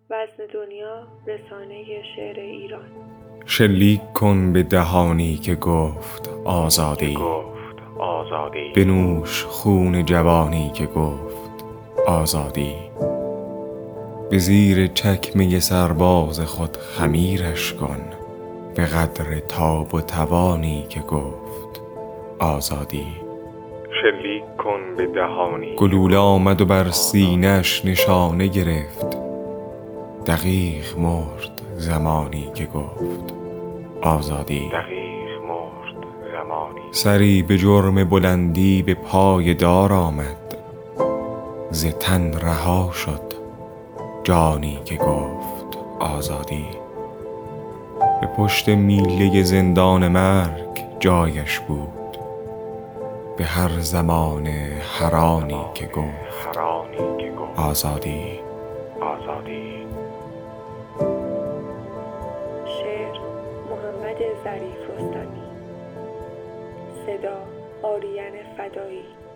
وزن دنیا، رسانه شعر ایران. شلیک کن به دهانی که گفت آزادی، بنوش خون جوانی که گفت آزادی. به زیر چکمه سرباز خود خمیرش کن، به قدر تاب و توانی که گفت آزادی. شلیک کن به دهانی. گلوله آمد و بر سینه‌اش نشانه گرفت، دقیق مرد زمانی که گفت آزادی. سری به جرم بلندی به پای دار آمد، ز تن رها شد جانی که گفت آزادی. به پشت میله زندان مرگ جایش بود، به هر زمان حرانی که گفت آزادی. شعر محمد ظریف رستمی. صدا آریان فدایی.